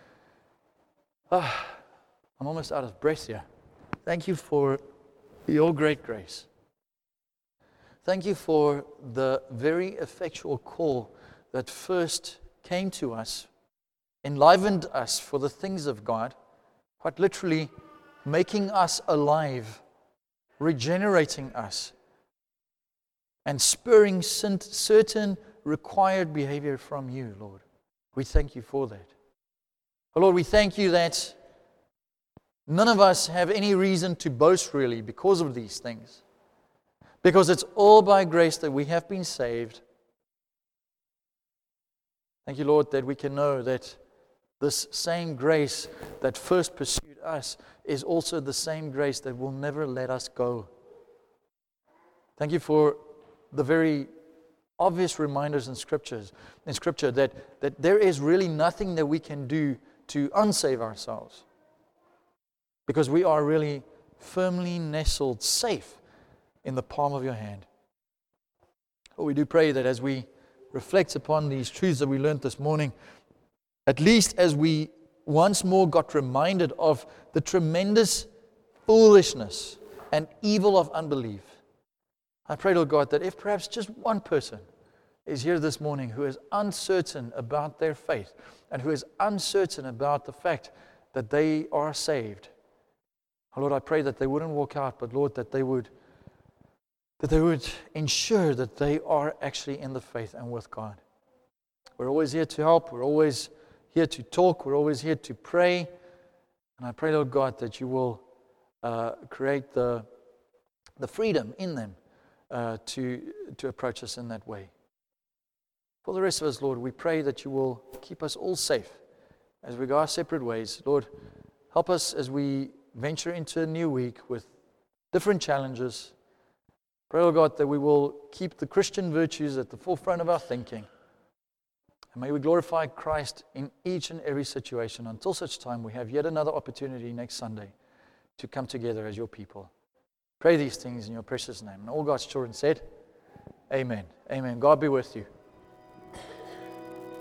Ah, I'm almost out of breath here. Thank you for your great grace. Thank you for the very effectual call that first came to us, enlivened us for the things of God, quite literally making us alive, regenerating us, and spurring certain required behavior from you, Lord. We thank you for that. Oh, Lord, we thank you that none of us have any reason to boast really because of these things. Because it's all by grace that we have been saved. Thank you, Lord, that we can know that this same grace that first pursued us is also the same grace that will never let us go. Thank you for the very obvious reminders in scriptures, in Scripture that, that there is really nothing that we can do to unsave ourselves. Because we are really firmly nestled, safe in the palm of your hand. Oh, we do pray that as we reflect upon these truths that we learned this morning, at least as we once more got reminded of the tremendous foolishness and evil of unbelief, I pray, Lord God, that if perhaps just one person is here this morning who is uncertain about their faith and who is uncertain about the fact that they are saved, oh Lord, I pray that they wouldn't walk out, but Lord, that they would that they would ensure that they are actually in the faith and with God. We're always here to help. We're always here to talk. We're always here to pray. And I pray, Lord God, that you will uh, create the, the freedom in them uh, to, to approach us in that way. For the rest of us, Lord, we pray that you will keep us all safe as we go our separate ways. Lord, help us as we venture into a new week with different challenges. Pray, Lord God, that we will keep the Christian virtues at the forefront of our thinking. And may we glorify Christ in each and every situation until such time we have yet another opportunity next Sunday to come together as your people. Pray these things in your precious name. And all God's children said, Amen. Amen. God be with you.